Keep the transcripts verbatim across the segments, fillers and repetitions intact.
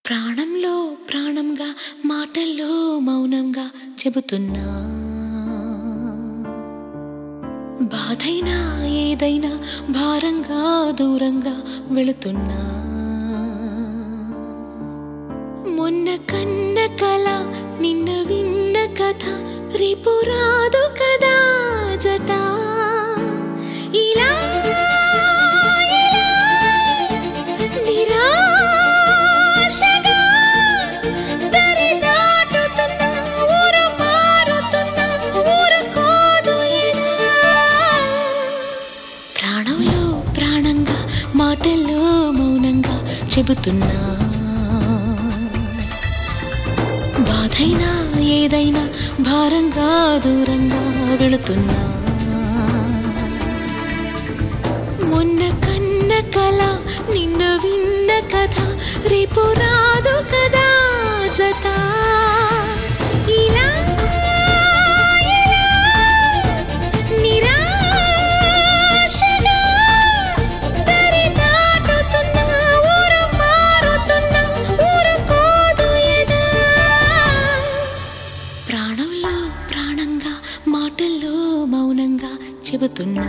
ప్రాణంలో ప్రాణంగా మాటల్లో మౌనంగా చెబుతున్నా, బాధైనా ఏదైనా భారంగా దూరంగా వెళుతున్నా. మొన్న కన్న కల నిన్న విన్న కథ రేపు రాదు కదా జత. ఇలా నిరాశగా దరి దాటుతున్నా, ఊరు మారుతున్నా, ఊరుకోదు ఎదా. ప్రాణంలో ప్రాణంగా మాటల్లో మౌనంగా చెబుతున్నా, బాధైనా ఏదైనా భారంగా దూరంగా వెళుతున్నా. మొన్న కన్న కల నిన్న విన్న కథ రేపు రాదు కదా జత. ఇలా నిరాశగా దరి దాటుతున్నా, ఊరు మారుతున్నా, ఊరుకోదు ఎదా. ప్రాణంలో ప్రాణంగా మాటల్లో మౌనంగా చెబుతున్నా.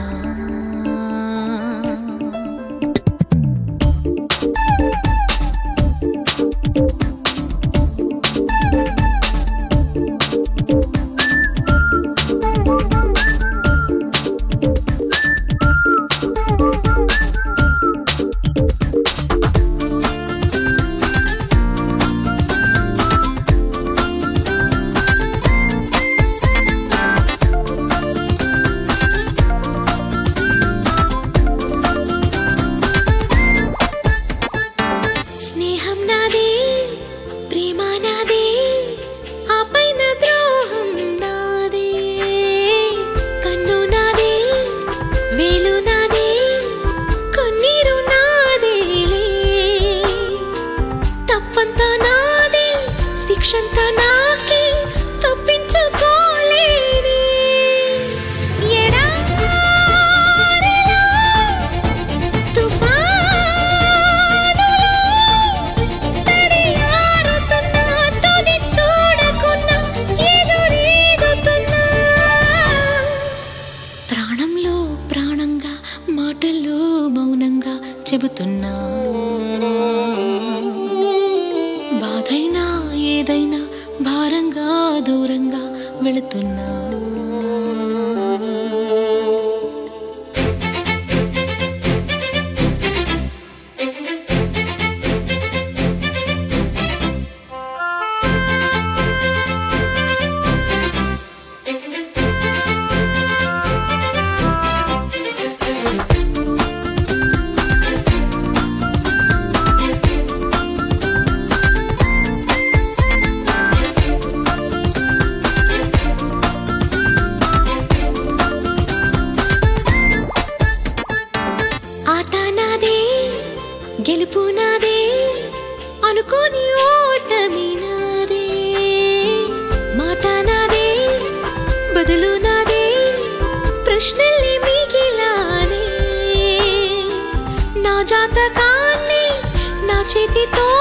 శిక్షంతా నాకి తప్పించుకోలేని ఎడారిలో తుఫానులో తడియారుతున్నా, తుది చూడకున్నా ఎదురీదుతున్నా. ప్రాణంలో ప్రాణంగా మాటల్లో మౌనంగా చెబుతున్నా, బాధైనా ఏదైనా భారంగా దూరంగా వెళుతున్నా. గెలుపు నాదే అనుకోని ఓటమి నాదే, మాట నాదే బదులు నాదే, ప్రశ్నల్ని మిగిలానే. నా జాతకాన్ని నా చేతితో